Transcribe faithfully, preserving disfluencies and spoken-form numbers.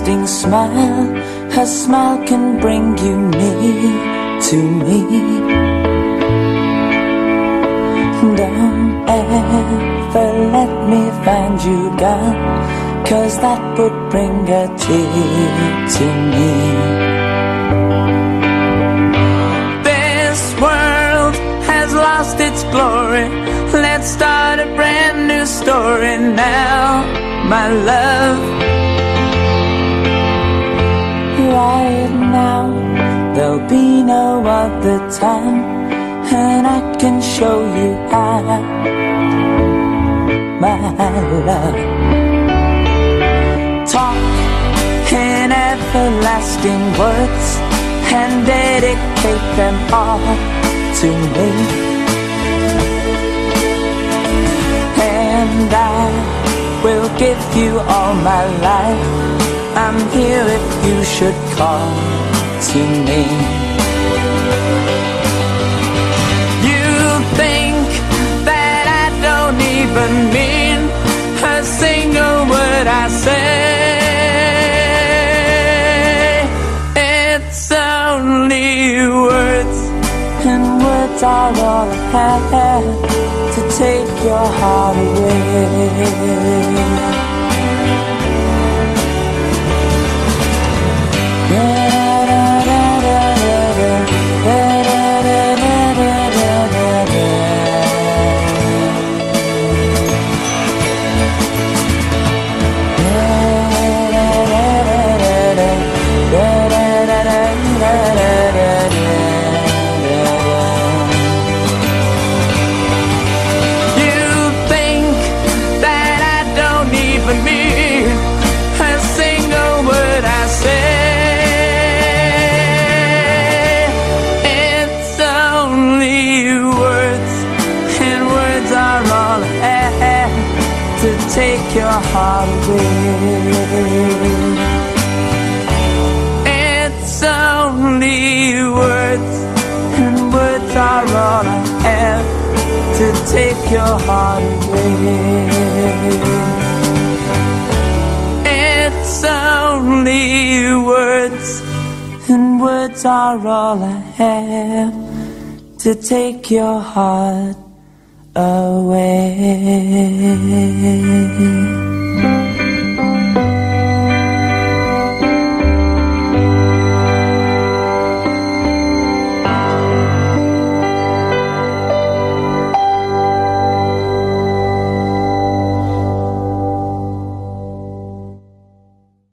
everlasting smile. Her smile can bring you near to me. Don't ever let me find you gone, 'cause that would bring a tear to me. This world has lost its glory. Let's start a brand new story now, my love. Right now, there'll be no other time, and I can show you how, my love. Talk in everlasting words and dedicate them all to me. And I will give you all my life. I'm here if you should call to me. You think that I don't even mean a single word I say. It's only words, and words are all I have to take your heart away. Take your heart away. It's only words, and words are all I have to take your heart away. It's only words, and words are all I have to take your heart away.